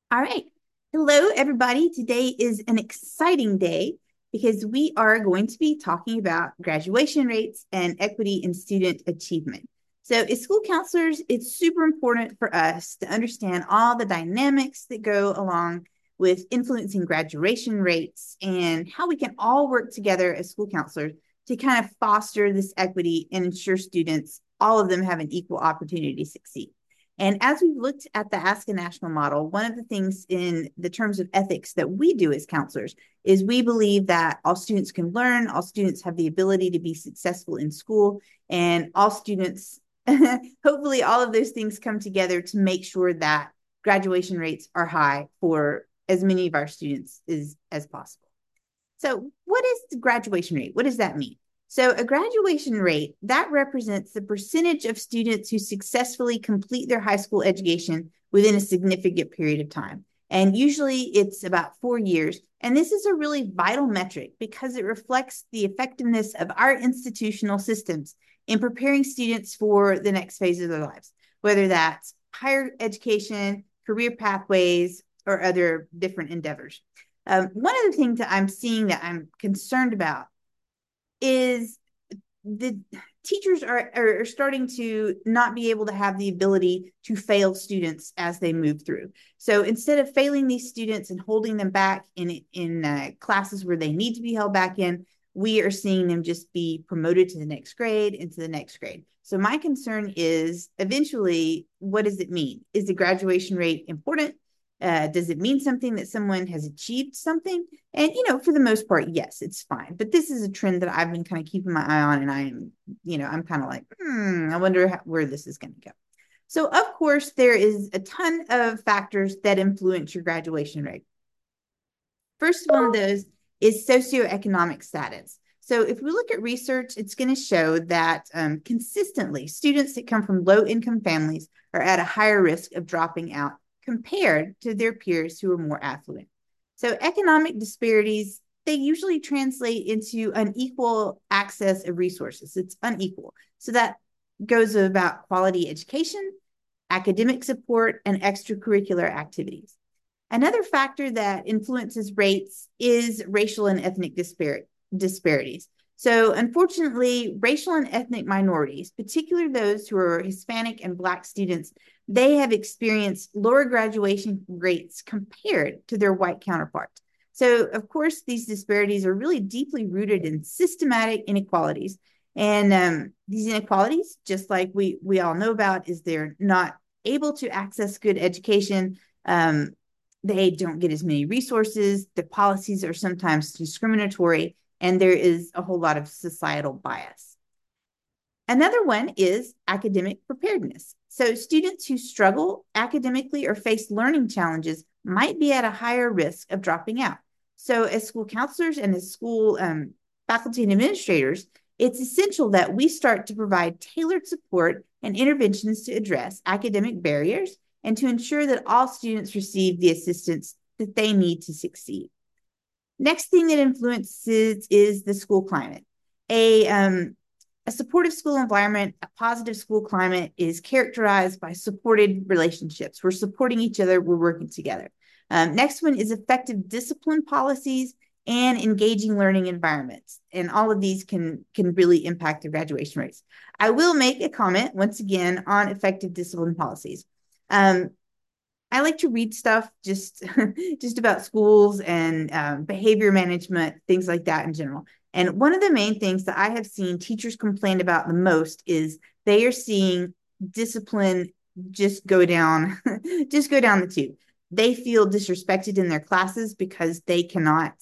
All right. Hello, everybody. Today is an exciting day because we are going to be talking about graduation rates and equity in student achievement. So, as school counselors, it's super important for us to understand all the dynamics that go along with influencing graduation rates and how we can all work together as school counselors to kind of foster this equity and ensure students, all of them, have an equal opportunity to succeed. And as we've looked at the Ask a National model, one of the things in the terms of ethics that we do as counselors is we believe that all students can learn, all students have the ability to be successful in school, and all students, hopefully, all of those things come together to make sure that graduation rates are high for as many of our students as possible. So, what is the graduation rate? What does that mean? So, a graduation rate that represents the percentage of students who successfully complete their high school education within a significant period of time. And usually it's about 4 years. And this is a really vital metric because it reflects the effectiveness of our institutional systems in preparing students for the next phase of their lives, whether that's higher education, career pathways, or other different endeavors. One of the things that I'm seeing that I'm concerned about is the teachers are starting to not be able to have the ability to fail students as they move through. So instead of failing these students and holding them back in classes where they need to be held back in, we are seeing them just be promoted to the next grade, into the next grade. So my concern is eventually, what does it mean? Is the graduation rate important? Does it mean something that someone has achieved something? And, for the most part, yes, it's fine. But this is a trend that I've been kind of keeping my eye on. And I'm kind of like, I wonder where this is going to go. So, of course, there is a ton of factors that influence your graduation rate. First one of those is socioeconomic status. So, if we look at research, it's going to show that consistently students that come from low income families are at a higher risk of dropping out compared to their peers who are more affluent. So, economic disparities, they usually translate into unequal access of resources. It's unequal. So, that goes about quality education, academic support, and extracurricular activities. Another factor that influences rates is racial and ethnic disparities. So, unfortunately, racial and ethnic minorities, particularly those who are Hispanic and Black students, they have experienced lower graduation rates compared to their white counterparts. So, of course, these disparities are really deeply rooted in systematic inequalities. And these inequalities, just like we all know about, is they're not able to access good education. They don't get as many resources. The policies are sometimes discriminatory, and there is a whole lot of societal bias. Another one is academic preparedness. So, students who struggle academically or face learning challenges might be at a higher risk of dropping out. So, as school counselors and as school faculty and administrators, it's essential that we start to provide tailored support and interventions to address academic barriers and to ensure that all students receive the assistance that they need to succeed. Next thing that influences is the school climate. A, um, a supportive school environment, a positive school climate is characterized by supported relationships. We're supporting each other, we're working together. Next one is effective discipline policies and engaging learning environments. And all of these can really impact the graduation rates. I will make a comment once again on effective discipline policies. Um, I like to read stuff just just about schools and behavior management, things like that in general. And one of the main things that I have seen teachers complain about the most is they are seeing discipline just go down, just go down the tube. They feel disrespected in their classes because they cannot,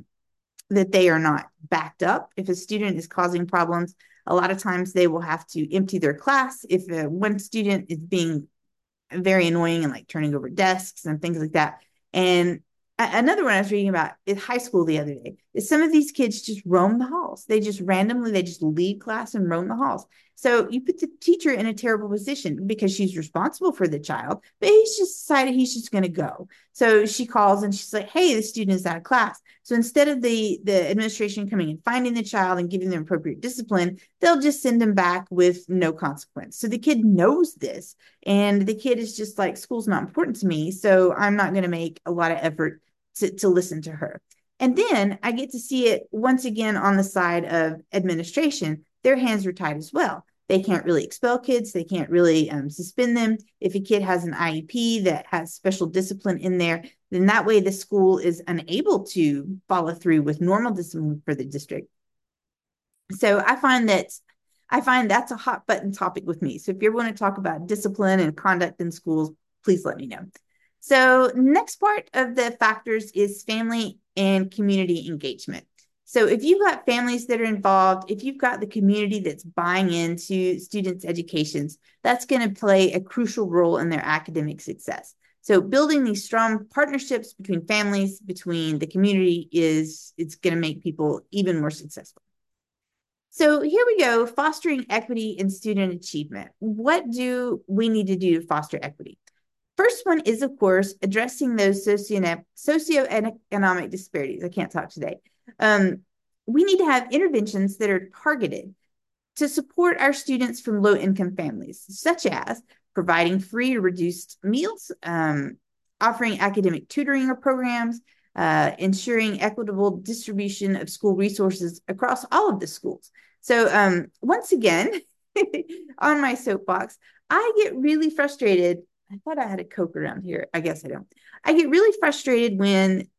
that they are not backed up. If a student is causing problems, a lot of times they will have to empty their class. If one student is being very annoying and like turning over desks and things like that. And another one I was reading about is high school the other day is some of these kids just roam the halls. They just randomly, they just leave class and roam the halls. So you put the teacher in a terrible position because she's responsible for the child, but he's just decided he's just going to go. So she calls and she's like, hey, the student is out of class. So instead of the administration coming and finding the child and giving them appropriate discipline, they'll just send them back with no consequence. So the kid knows this, and the kid is just like, school's not important to me, so I'm not going to make a lot of effort to listen to her. And then I get to see it once again on the side of administration. Their hands are tied as well. They can't really expel kids. They can't really suspend them. If a kid has an IEP that has special discipline in there, then that way the school is unable to follow through with normal discipline for the district. So I find that's a hot button topic with me. So if you ever want to talk about discipline and conduct in schools, please let me know. So next part of the factors is family and community engagement. So if you've got families that are involved, if you've got the community that's buying into students' educations, that's going to play a crucial role in their academic success. So building these strong partnerships between families, between the community it's going to make people even more successful. So here we go, fostering equity in student achievement. What do we need to do to foster equity? First one is, of course, addressing those socioeconomic disparities. I can't talk today. We need to have interventions that are targeted to support our students from low-income families, such as providing free or reduced meals, offering academic tutoring or programs, ensuring equitable distribution of school resources across all of the schools. So once again, on my soapbox, I get really frustrated. I thought I had a Coke around here. I guess I don't. I get really frustrated when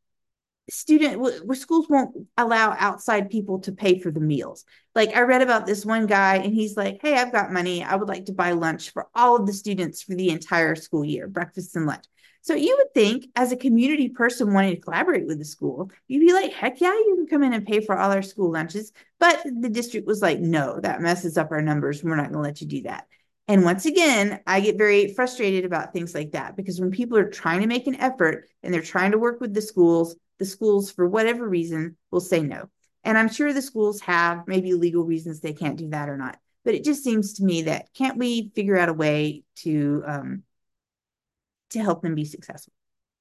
schools won't allow outside people to pay for the meals. Like I read about this one guy and he's like, hey, I've got money. I would like to buy lunch for all of the students for the entire school year, breakfast and lunch. So you would think as a community person wanting to collaborate with the school, you'd be like, heck yeah, you can come in and pay for all our school lunches. But the district was like, no, that messes up our numbers. We're not going to let you do that. And once again, I get very frustrated about things like that because when people are trying to make an effort and they're trying to work with the schools, for whatever reason, will say no. And I'm sure the schools have maybe legal reasons they can't do that or not. But it just seems to me that can't we figure out a way to help them be successful?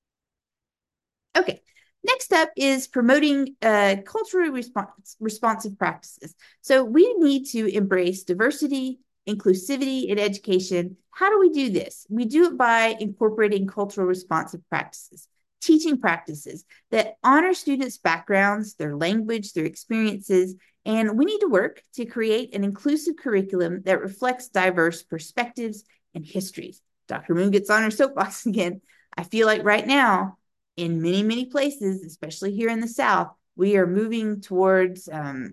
Okay. Next up is promoting culturally responsive practices. So we need to embrace diversity, inclusivity in education. How do we do this? We do it by incorporating cultural responsive practices, teaching practices that honor students' backgrounds, their language, their experiences, and we need to work to create an inclusive curriculum that reflects diverse perspectives and histories. Dr. Moon gets on her soapbox again. I feel like right now, in many, many places, especially here in the South, we are moving towards a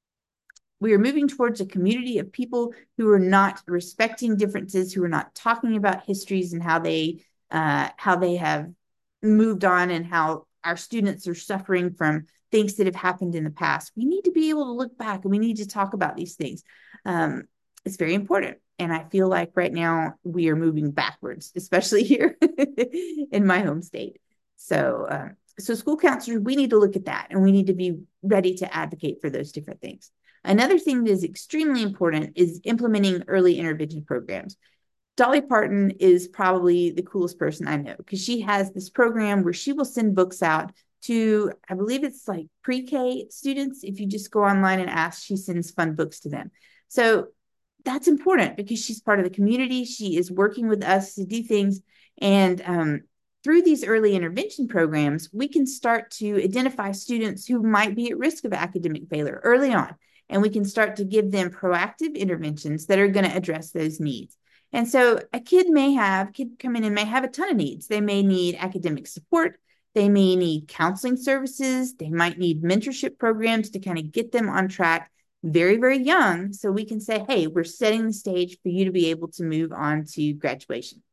community of people who are not respecting differences, who are not talking about histories and how they have moved on and how our students are suffering from things that have happened in the past. We need to be able to look back and we need to talk about these things. It's very important. And I feel like right now we are moving backwards, especially here in my home state. So school counselors, we need to look at that and we need to be ready to advocate for those different things. Another thing that is extremely important is implementing early intervention programs. Dolly Parton is probably the coolest person I know because she has this program where she will send books out to, I believe it's like pre-K students. If you just go online and ask, she sends fun books to them. So that's important because she's part of the community. She is working with us to do things. And through these early intervention programs, we can start to identify students who might be at risk of academic failure early on. And we can start to give them proactive interventions that are going to address those needs. And so a kid come in and may have a ton of needs. They may need academic support. They may need counseling services. They might need mentorship programs to kind of get them on track very, very young. So we can say, hey, we're setting the stage for you to be able to move on to graduation.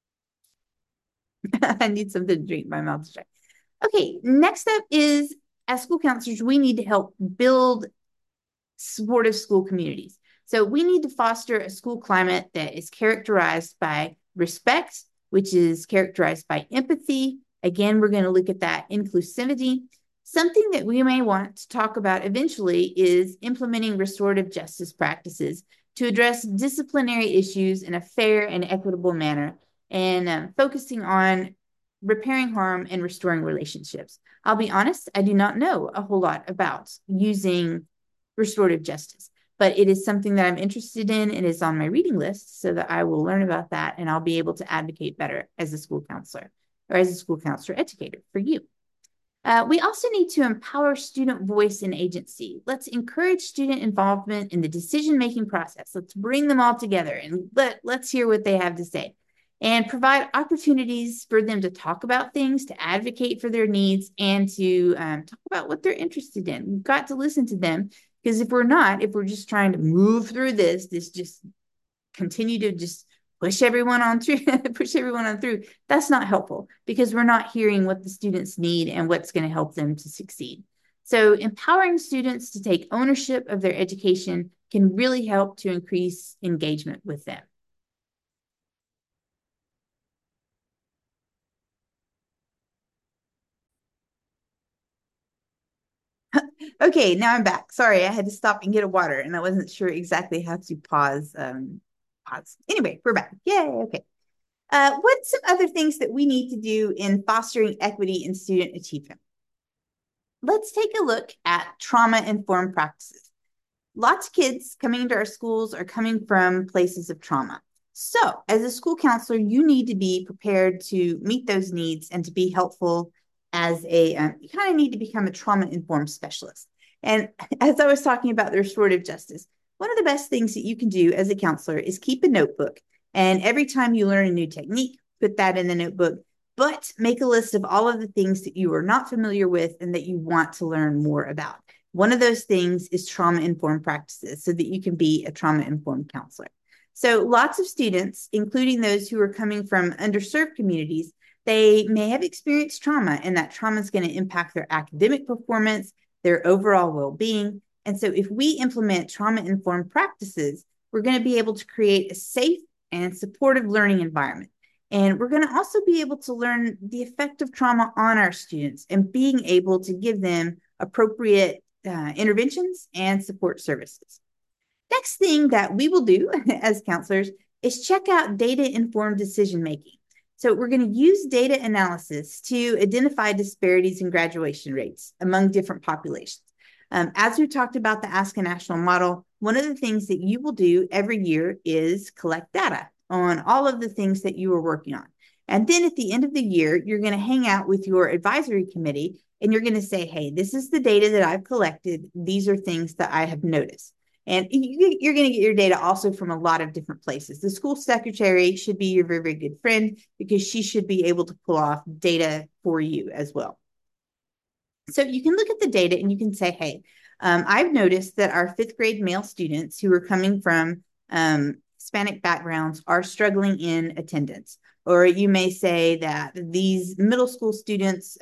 I need something to drink. My mouth's dry. Okay, next up is, as school counselors, we need to help build supportive school communities. So we need to foster a school climate that is characterized by respect, which is characterized by empathy. Again, we're going to look at that inclusivity, Something that we may want to talk about eventually is implementing restorative justice practices to address disciplinary issues in a fair and equitable manner, and focusing on repairing harm and restoring relationships. I'll be honest, I do not know a whole lot about using restorative justice, but it is something that I'm interested in and is on my reading list so that I will learn about that and I'll be able to advocate better as a school counselor or as a school counselor educator for you. We also need to empower student voice and agency. Let's encourage student involvement in the decision-making process. Let's bring them all together and let's hear what they have to say and provide opportunities for them to talk about things, to advocate for their needs, and to talk about what they're interested in. We've got to listen to them because if we're just trying to move through this just continue to just push everyone on through, that's not helpful because we're not hearing what the students need and what's going to help them to succeed. So empowering students to take ownership of their education can really help to increase engagement with them. Okay, now I'm back. Sorry, I had to stop and get a water and I wasn't sure exactly how to pause. Anyway, we're back. Yay, okay. What's some other things that we need to do in fostering equity in student achievement? Let's take a look at trauma-informed practices. Lots of kids coming into our schools are coming from places of trauma. So, as a school counselor, you need to be prepared to meet those needs and to be helpful as you kind of need to become a trauma-informed specialist. And as I was talking about the restorative justice, one of the best things that you can do as a counselor is keep a notebook. And every time you learn a new technique, put that in the notebook, but make a list of all of the things that you are not familiar with and that you want to learn more about. One of those things is trauma-informed practices so that you can be a trauma-informed counselor. So lots of students, including those who are coming from underserved communities, they may have experienced trauma, and that trauma is going to impact their academic performance, their overall well-being. And so if we implement trauma-informed practices, we're going to be able to create a safe and supportive learning environment. And we're going to also be able to learn the effect of trauma on our students and being able to give them appropriate interventions and support services. Next thing that we will do as counselors is check out data-informed decision-making. So we're going to use data analysis to identify disparities in graduation rates among different populations. As we talked about the Ask a National model, one of the things that you will do every year is collect data on all of the things that you are working on. And then at the end of the year, you're going to hang out with your advisory committee and you're going to say, hey, this is the data that I've collected. These are things that I have noticed. And you're going to get your data also from a lot of different places. The school secretary should be your very, very good friend because she should be able to pull off data for you as well. So you can look at the data and you can say, hey, I've noticed that our fifth grade male students who are coming from Hispanic backgrounds are struggling in attendance. Or you may say that these middle school students,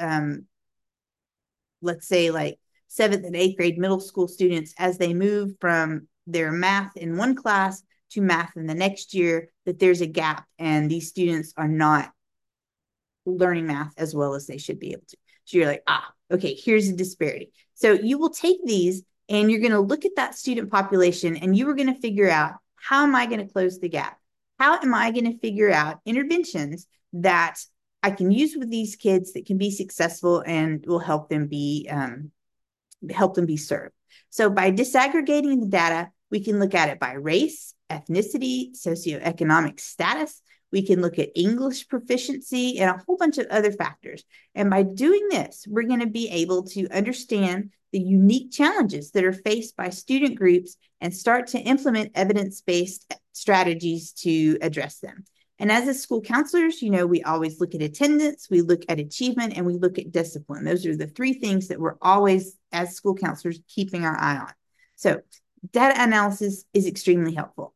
let's say like 7th and 8th grade middle school students, as they move from their math in one class to math in the next year, that there's a gap and these students are not learning math as well as they should be able to. So you're like, okay, here's a disparity. So you will take these and you're going to look at that student population and you are going to figure out, how am I going to close the gap? How am I going to figure out interventions that I can use with these kids that can be successful and will help them be served? So by disaggregating the data, we can look at it by race, ethnicity, socioeconomic status. We can look at English proficiency and a whole bunch of other factors. And by doing this, we're going to be able to understand the unique challenges that are faced by student groups and start to implement evidence-based strategies to address them. And as a school counselors, we always look at attendance, we look at achievement, and we look at discipline. Those are the three things that we're always, as school counselors, keeping our eye on. So data analysis is extremely helpful.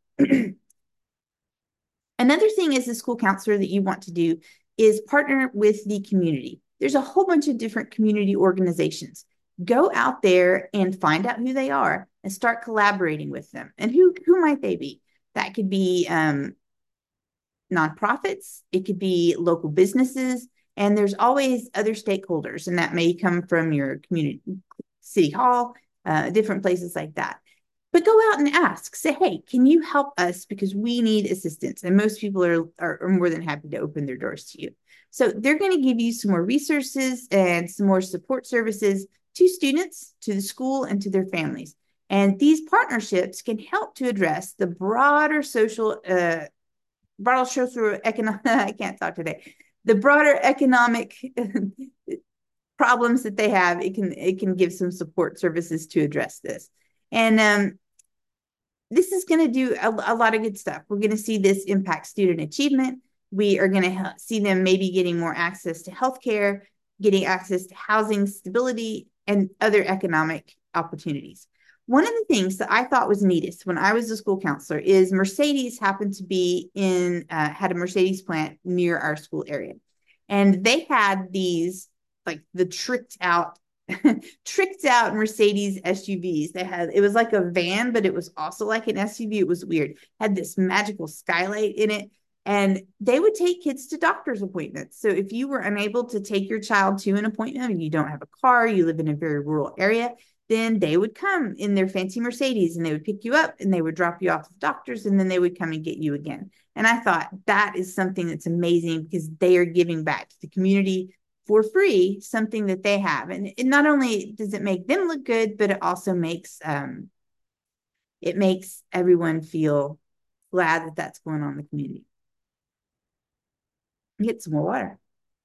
Another thing as a school counselor that you want to do is partner with the community. There's a whole bunch of different community organizations. Go out there and find out who they are and start collaborating with them. And who might they be? That could be nonprofits. It could be local businesses. And there's always other stakeholders, and that may come from your community, city hall, different places like that. But go out and ask, say, hey, can you help us? Because we need assistance. And most people are more than happy to open their doors to you. So they're going to give you some more resources and some more support services to students, to the school, and to their families. And these partnerships can help to address the broader economic, I can't talk today, the broader economic problems that they have. It can give some support services to address this. And this is going to do a lot of good stuff. We're going to see this impact student achievement. We are going to see them maybe getting more access to healthcare, getting access to housing stability, and other economic opportunities. One of the things that I thought was neatest when I was a school counselor is Mercedes happened to be had a Mercedes plant near our school area. And they had these, like the tricked out Mercedes SUVs. It was like a van, but it was also like an SUV. It was weird. Had this magical skylight in it. And they would take kids to doctor's appointments. So if you were unable to take your child to an appointment and you don't have a car, you live in a very rural area, then they would come in their fancy Mercedes and they would pick you up and they would drop you off at the doctor's, and then they would come and get you again. And I thought that is something that's amazing because they are giving back to the community for free, something that they have. And it not only does it make them look good, but it also makes everyone feel glad that that's going on in the community. Get some more water.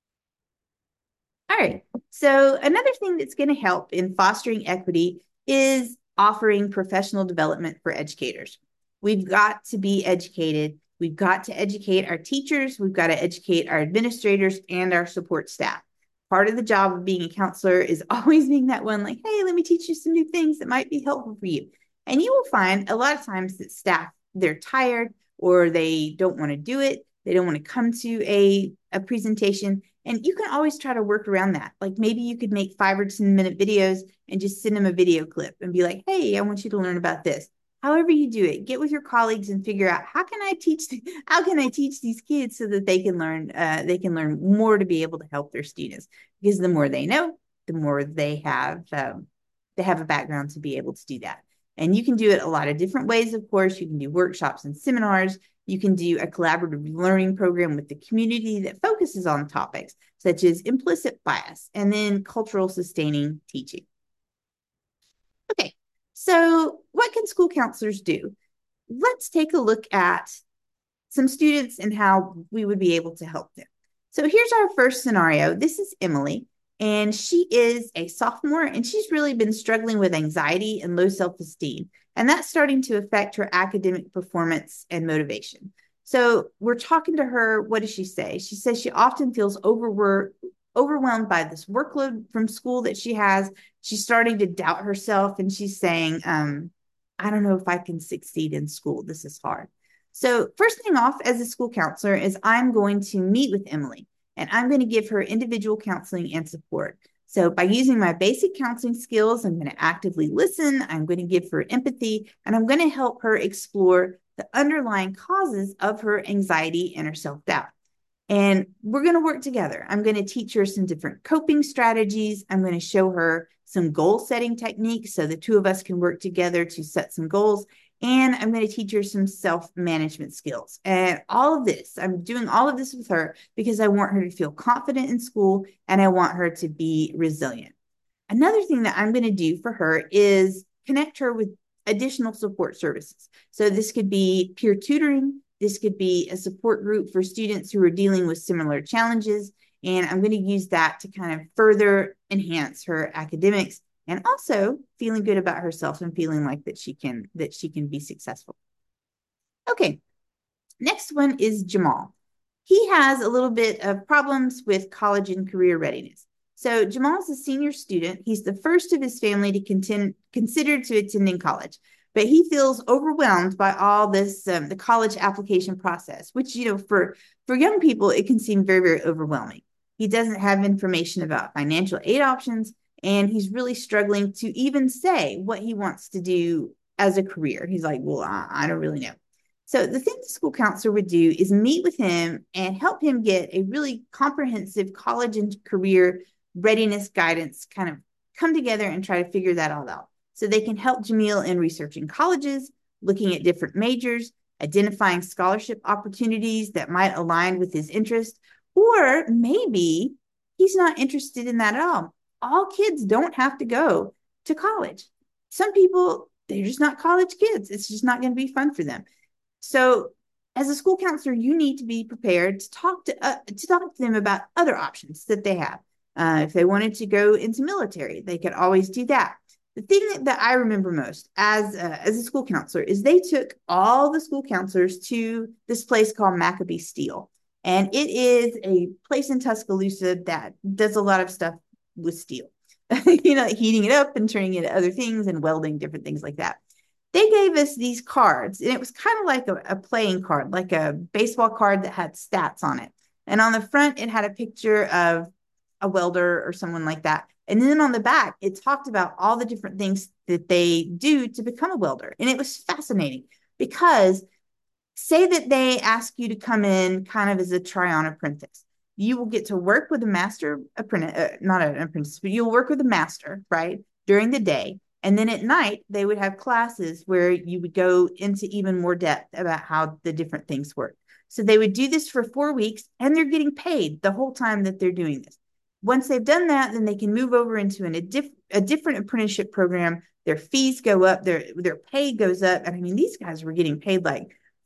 All right. So another thing that's going to help in fostering equity is offering professional development for educators. We've got to be educated. We've got to educate our teachers. We've got to educate our administrators and our support staff. Part of the job of being a counselor is always being that one like, hey, let me teach you some new things that might be helpful for you. And you will find a lot of times that staff, they're tired or they don't want to do it. They don't want to come to a presentation. And you can always try to work around that. Like maybe you could make 5 or 10-minute videos and just send them a video clip and be like, hey, I want you to learn about this. However you do it, get with your colleagues and figure out how can I teach these kids so that they can learn more to be able to help their students. Because the more they know, the more they have a background to be able to do that. And you can do it a lot of different ways, of course. You can do workshops and seminars. You can do a collaborative learning program with the community that focuses on topics such as implicit bias and then cultural sustaining teaching. Okay, so what can school counselors do? Let's take a look at some students and how we would be able to help them. So here's our first scenario. This is Emily, and she is a sophomore, and she's really been struggling with anxiety and low self-esteem. And that's starting to affect her academic performance and motivation. So we're talking to her. What does she say? She says she often feels overwhelmed by this workload from school that she has. She's starting to doubt herself, and she's saying, I don't know if I can succeed in school. This is hard. So first thing off, as a school counselor, is I'm going to meet with Emily, and I'm going to give her individual counseling and support. So by using my basic counseling skills, I'm going to actively listen, I'm going to give her empathy, and I'm going to help her explore the underlying causes of her anxiety and her self-doubt. And we're going to work together. I'm going to teach her some different coping strategies. I'm going to show her some goal setting techniques so the two of us can work together to set some goals. And I'm going to teach her some self-management skills. And all of this, I'm doing all of this with her because I want her to feel confident in school and I want her to be resilient. Another thing that I'm going to do for her is connect her with additional support services. So this could be peer tutoring. This could be a support group for students who are dealing with similar challenges. And I'm going to use that to kind of further enhance her academics and also feeling good about herself and feeling like that she can be successful. Okay, next one is Jamal. He has a little bit of problems with college and career readiness. So Jamal's a senior student. He's the first of his family to consider to attending college, but he feels overwhelmed by all this, the college application process, which, for young people, it can seem very, very overwhelming. He doesn't have information about financial aid options, and he's really struggling to even say what he wants to do as a career. He's like, well, I don't really know. So the thing the school counselor would do is meet with him and help him get a really comprehensive college and career readiness guidance, kind of come together and try to figure that all out. So they can help Jamil in researching colleges, looking at different majors, identifying scholarship opportunities that might align with his interest, or maybe he's not interested in that at all. All kids don't have to go to college. Some people, they're just not college kids. It's just not going to be fun for them. So, as a school counselor, you need to be prepared to talk to them about other options that they have. If they wanted to go into military, they could always do that. The thing that I remember most as a school counselor is they took all the school counselors to this place called Maccabee Steel, and it is a place in Tuscaloosa that does a lot of stuff with steel. Heating it up and turning it into other things and welding different things like that. They gave us these cards, and it was kind of like a playing card, like a baseball card that had stats on it. And on the front, it had a picture of a welder or someone like that. And then on the back, it talked about all the different things that they do to become a welder. And it was fascinating because say that they ask you to come in kind of as a try-on apprentice. You will get to work with a master apprentice, not an apprentice, but you'll work with a master, right, during the day. And then at night, they would have classes where you would go into even more depth about how the different things work. So they would do this for 4 weeks, and they're getting paid the whole time that they're doing this. Once they've done that, then they can move over into a different apprenticeship program. Their fees go up, their pay goes up. And I mean, these guys were getting paid like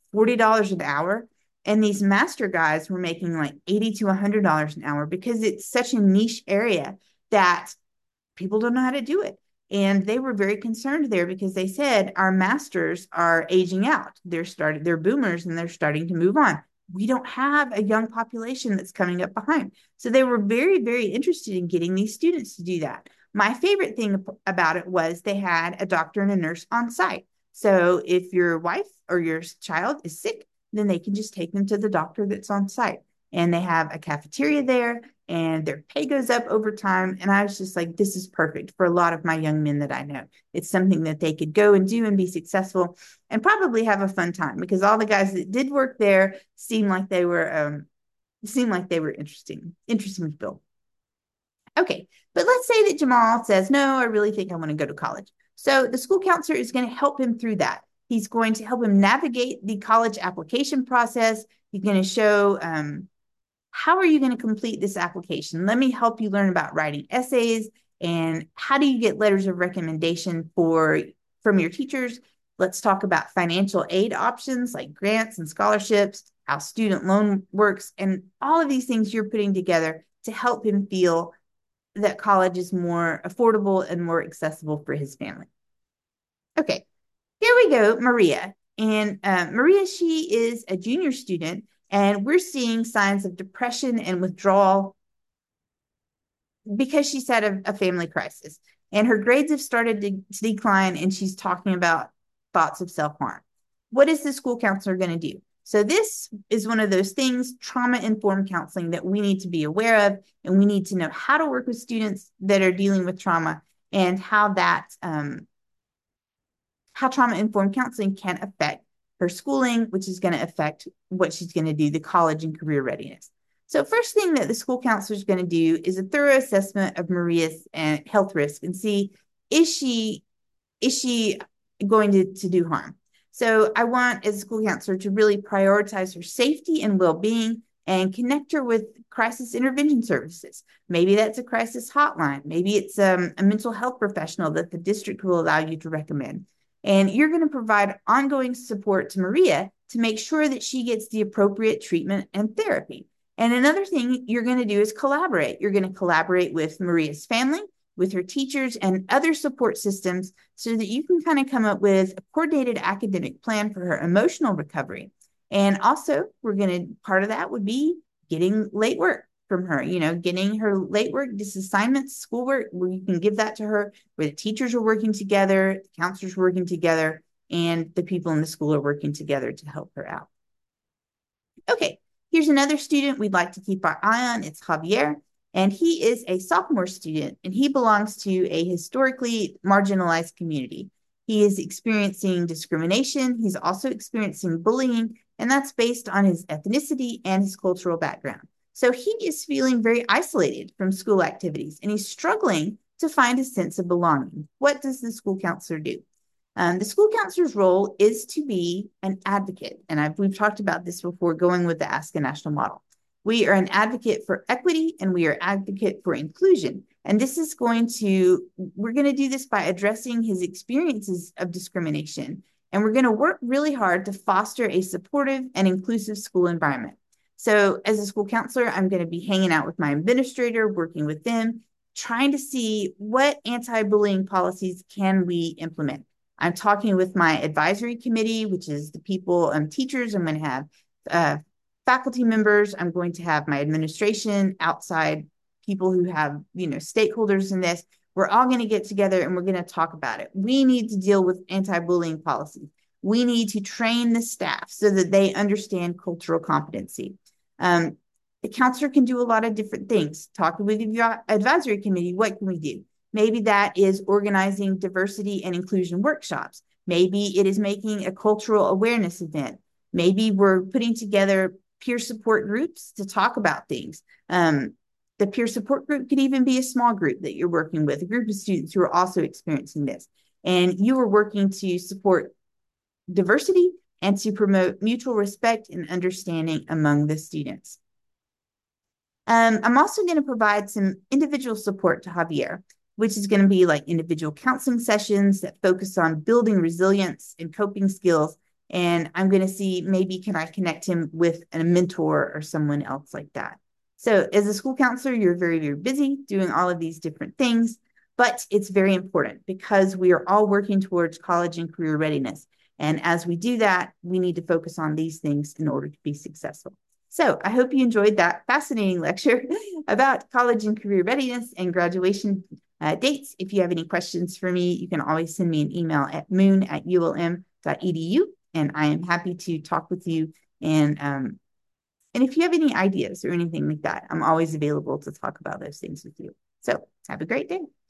$40 an hour. And these master guys were making like $80 to $100 an hour because it's such a niche area that people don't know how to do it. And they were very concerned there because they said our masters are aging out. They're boomers and they're starting to move on. We don't have a young population that's coming up behind. So they were very, very interested in getting these students to do that. My favorite thing about it was they had a doctor and a nurse on site. So if your wife or your child is sick, then they can just take them to the doctor that's on site. And they have a cafeteria there and their pay goes up over time. And I was just like, this is perfect for a lot of my young men that I know. It's something that they could go and do and be successful and probably have a fun time because all the guys that did work there seemed like they were interesting people. Okay, but let's say that Jamal says, no, I really think I want to go to college. So the school counselor is going to help him through that. He's going to help him navigate the college application process. He's going to show how are you going to complete this application? Let me help you learn about writing essays and how do you get letters of recommendation from your teachers. Let's talk about financial aid options like grants and scholarships, how student loan works, and all of these things you're putting together to help him feel that college is more affordable and more accessible for his family. Okay, here we go, Maria. And Maria, she is a junior student, and we're seeing signs of depression and withdrawal because she's had a family crisis. And her grades have started to decline, and she's talking about thoughts of self-harm. What is the school counselor going to do? So this is one of those things, trauma-informed counseling, that we need to be aware of, and we need to know how to work with students that are dealing with trauma and how trauma-informed counseling can affect her schooling, which is going to affect what she's going to do, the college and career readiness. So first thing that the school counselor is going to do is a thorough assessment of Maria's health risk and see, is she going to do harm? So I want, as a school counselor, to really prioritize her safety and well-being and connect her with crisis intervention services. Maybe that's a crisis hotline. Maybe it's a mental health professional that the district will allow you to recommend. And you're going to provide ongoing support to Maria to make sure that she gets the appropriate treatment and therapy. And another thing you're going to do is collaborate. You're going to collaborate with Maria's family, with her teachers, and other support systems so that you can kind of come up with a coordinated academic plan for her emotional recovery. And also, part of that would be getting late work from her, getting her late work, disassignments, schoolwork, where you can give that to her, where the teachers are working together, the counselors are working together, and the people in the school are working together to help her out. Okay, here's another student we'd like to keep our eye on. It's Javier, and he is a sophomore student, and he belongs to a historically marginalized community. He is experiencing discrimination. He's also experiencing bullying, and that's based on his ethnicity and his cultural background. So he is feeling very isolated from school activities, and he's struggling to find a sense of belonging. What does the school counselor do? The school counselor's role is to be an advocate. And we've talked about this before, going with the Ask a National model. We are an advocate for equity and we are advocate for inclusion. And we're going to do this by addressing his experiences of discrimination. And we're going to work really hard to foster a supportive and inclusive school environment. So as a school counselor, I'm going to be hanging out with my administrator, working with them, trying to see what anti-bullying policies can we implement. I'm talking with my advisory committee, which is the people, teachers. I'm going to have faculty members. I'm going to have my administration, outside people who have, stakeholders in this. We're all going to get together and we're going to talk about it. We need to deal with anti-bullying policies. We need to train the staff so that they understand cultural competency. The counselor can do a lot of different things. Talking with the advisory committee, what can we do? Maybe that is organizing diversity and inclusion workshops. Maybe it is making a cultural awareness event. Maybe we're putting together peer support groups to talk about things. The peer support group could even be a small group that you're working with, a group of students who are also experiencing this. And you are working to support diversity and to promote mutual respect and understanding among the students. I'm also going to provide some individual support to Javier, which is going to be like individual counseling sessions that focus on building resilience and coping skills. And I'm going to see maybe can I connect him with a mentor or someone else like that. So as a school counselor, you're very, very busy doing all of these different things, but it's very important because we are all working towards college and career readiness. And as we do that, we need to focus on these things in order to be successful. So I hope you enjoyed that fascinating lecture about college and career readiness and graduation dates. If you have any questions for me, you can always send me an email at moon@ulm.edu, and I am happy to talk with you. And if you have any ideas or anything like that, I'm always available to talk about those things with you. So have a great day.